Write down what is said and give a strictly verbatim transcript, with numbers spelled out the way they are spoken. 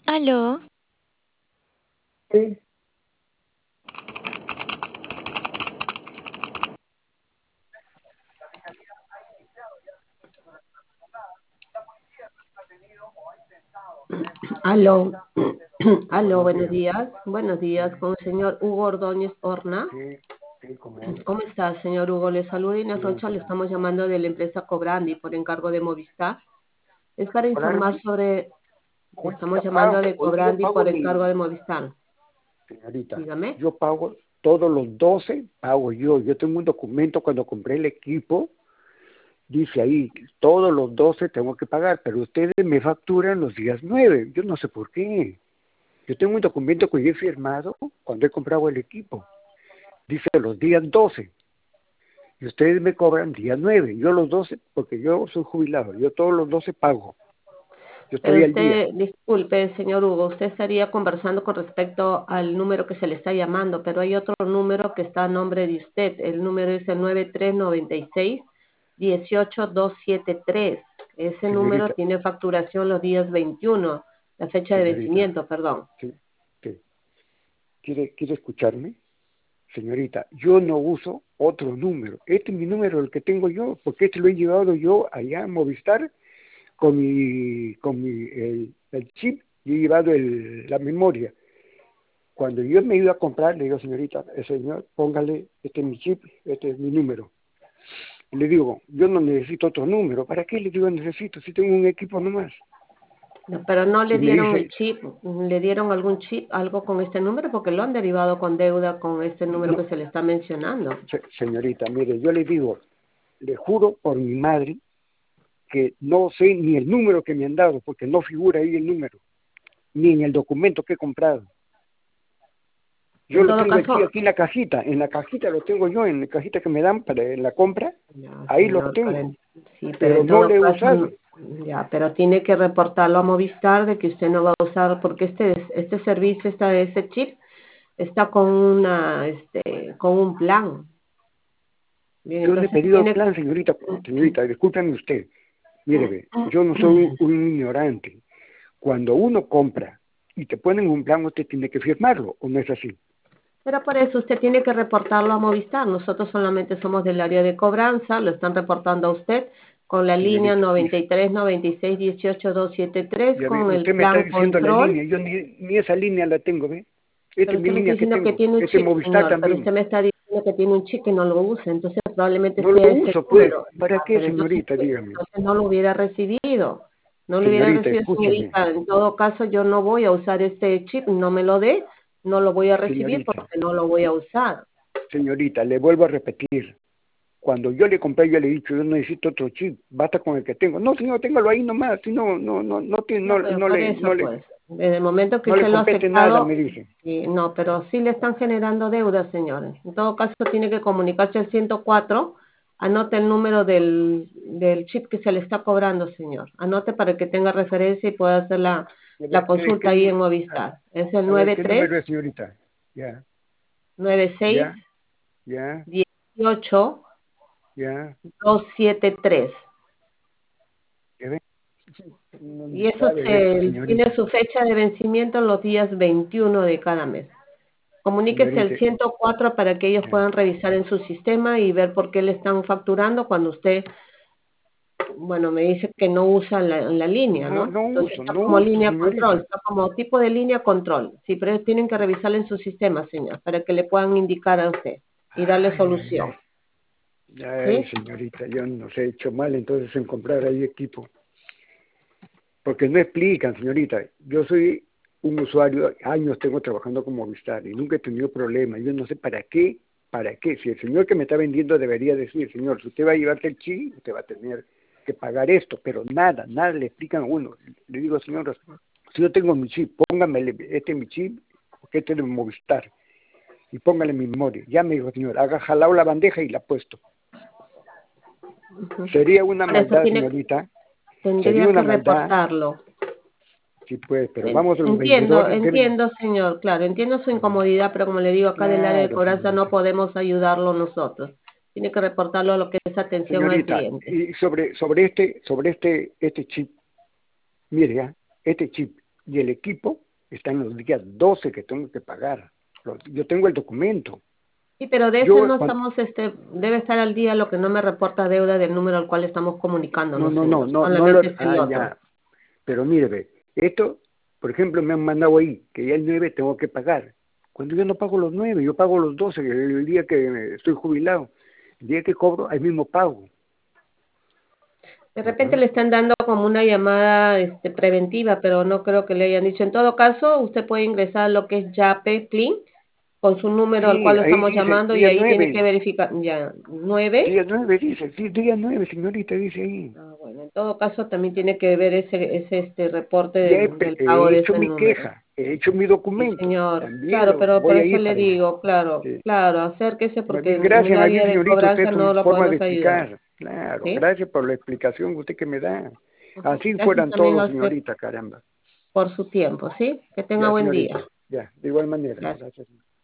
Aló, Sí. Aló, aló, Buenos buenos días. días. Buenos días con el señor Hugo Ordóñez Horna. Sí, sí, como ¿Cómo está, señor Hugo? Le saluda Inés bien, Rocha, le como estamos llamando de la empresa Cobrandi por encargo de Movistar. Es para informar Brandy. sobre, le estamos Ahorita llamando pago, de hoy yo Cobrandi pago por encargo mi, de Movistar. señorita, Dígame. yo pago todos los doce, pago yo. Yo tengo un documento cuando compré el equipo, dice ahí, todos los doce tengo que pagar, pero ustedes me facturan los días nueve. Yo no sé por qué. Yo tengo un documento que yo he firmado cuando he comprado el equipo. Dice los días doce. Y ustedes me cobran día nueve. Yo los doce, porque yo soy jubilado, yo todos los doce pago. Yo Pero estoy al día. usted, disculpe, señor Hugo, usted estaría conversando con respecto al número que se le está llamando, pero hay otro número que está a nombre de usted. El número es el nueve tres nueve seis, uno ocho dos siete tres. Ese número Señorita, tiene facturación los días veintiuno, la fecha de señorita, vencimiento, perdón. sí, sí. ¿Quiere, quiere escucharme? Señorita, yo no uso otro número. Este es mi número, el que tengo yo, porque este lo he llevado yo allá a Movistar con mi, con mi, el, el chip y he llevado el, la memoria. Cuando yo me iba a comprar, le digo, señorita, eh, señor, póngale, este es mi chip, este es mi número. Y le digo, yo no necesito otro número. ¿Para qué le digo necesito si tengo un equipo nomás? No, pero no Y le me dieron el dice, chip, le dieron algún chip, algo con este número, porque lo han derivado con deuda con este número no, que se le está mencionando. se- señorita, mire, yo le digo, le juro por mi madre que no sé ni el número que me han dado, porque no figura ahí el número, ni en el documento que he comprado. Yo En lo todo tengo aquí, caso, aquí en la cajita, en la cajita lo tengo yo, en la cajita que me dan para en la compra, ya, ahí lo señor, tengo, pero sí, pero pero en no todo lo he caso, usado. no- ya, pero tiene que reportarlo a Movistar de que usted no va a usar, porque este este servicio, esta, ese chip, está con una, este, con un plan. Bien, Yo no he entonces pedido el tiene, plan, señorita, señorita, discúlpeme usted. Mire, ve, yo no soy un, un ignorante. Cuando uno compra y te ponen un plan, usted tiene que firmarlo, ¿o no es así? pero por eso usted tiene que reportarlo a Movistar. Nosotros solamente somos del área de cobranza, lo están reportando a usted con la línea Señorita, y, noventa y tres noventa y seis dieciocho doscientos setenta y tres ya ve, con el usted me está plan diciendo la control. línea, yo ni, ni esa línea la tengo, ¿ve? Esta Pero es mi usted me está línea que diciendo que tengo, tiene un este es chip, Movistar señor, pero también. usted me está diciendo que tiene un chip que no lo usa, entonces probablemente No lo sea ese uso, pues, número. ¿para Ah, qué, pero entonces, señorita? Dígame. entonces no lo hubiera recibido. No lo hubiera Señorita, recibido, escúcheme. señorita. En todo caso, yo no voy a usar este chip, no me lo dé, no lo voy a recibir Señorita, porque no lo voy a usar. señorita, le vuelvo a repetir. Cuando yo le compré, yo le he dicho, yo no necesito otro chip, basta con el que tengo. No, señor, téngalo ahí nomás, si no, no, no, no, tiene- No, no, pero no por le, eso, no le, pues, desde el momento que no le usted lo ha compete nada, aceptado, me dice. sí, no, pero sí le están generando deudas, señores. En todo caso, tiene que comunicarse al ciento cuatro, anote el número del, del chip que se le está cobrando, señor. Anote para que tenga referencia y pueda hacer la, A la ver, ¿qué, consulta qué ahí en número? Movistar. Es el A ver, nueve ¿qué tres número es, señorita? Ya, nueve seis ya, ya, dieciocho ya. doscientos setenta y tres. ¿Qué ve? No Y eso sabe de esto, se, tiene señorita. su fecha de vencimiento los días veintiuno de cada mes. Comuníquese Señorita, al ciento cuatro para que ellos ya. puedan revisar en su sistema y ver por qué le están facturando cuando usted, bueno, me dice que no usa la, la línea, No, ¿no? no Entonces uso, está no como uso, línea control, señorita. está como tipo de línea control. Sí, pero ellos tienen que revisarla en su sistema, señor, para que le puedan indicar a usted y darle Ay, ay, solución. ay. Ay, ¿Sí? señorita, yo no sé, he hecho mal entonces en comprar ahí equipo. Porque no explican, señorita. Yo soy un usuario, años tengo trabajando como Movistar y nunca he tenido problemas. Yo no sé para qué, para qué. Si el señor que me está vendiendo debería decir, señor, si usted va a llevarse el chip, usted va a tener que pagar esto, pero nada, nada le explican a uno. Le digo, señor, si yo tengo mi chip, póngame este es mi chip, porque este es de Movistar, y póngale mi memoria. Ya me dijo, señor, haga jalado la bandeja y la ha puesto. Ujú. Sería una Por eso maldad, tiene, señorita, sería tendría que una maldad, reportarlo. sí pues, pero En- vamos, los Entiendo, vendedores deben. entiendo, señor, claro, entiendo su incomodidad, pero como le digo, acá del área de Claro, cobranza no señorita. podemos ayudarlo nosotros. Tiene que reportarlo a lo que es atención al Señorita, cliente. y sobre, sobre este, sobre este, este chip, mire, ¿ah? Este chip. y el equipo está en los días doce que tengo que pagar. Yo tengo el documento. Sí, pero de eso Yo, no cuan- estamos, este, debe estar al día lo que no me reporta deuda del número al cual estamos no, comunicándonos, no, no, señor. no, no lo, Solamente es el ah, otro. ya, pero mire, ve, esto, por ejemplo, me han mandado ahí, que ya el nueve tengo que pagar. Cuando yo no pago los nueve, yo pago los doce, el, el día que estoy jubilado. El día que cobro, ahí mismo pago. De repente ¿Mm? le están dando como una llamada este, preventiva, pero no creo que le hayan dicho. En todo caso, usted puede ingresar a lo que es Yape Clean con su número al Sí, cual lo ahí estamos dice, llamando y día ahí tiene que nueve, verificar. Ya, nueve. día nueve dice, sí, día nueve, señorita, dice ahí. Ah, bueno, en todo caso también tiene que ver ese, ese este reporte Ya he, del, pre- del pago he de hecho ese mi número. queja, he hecho mi Sí, documento, señor. también Claro, lo, pero por voy a eso ir le para allá. digo, claro, Sí. claro, acérquese Más porque bien, en, en el gracias, más bien, área de señorita, cobranza usted no su lo forma de podemos ayudar. explicar. Claro, ¿Sí? gracias por la explicación que usted que me da. Ujú. Así Gracias fueran también todos, a usted señorita, caramba. por su tiempo, ¿sí? Que tenga Ya, buen señorita, día. ya, de igual manera. Gracias. Gracias.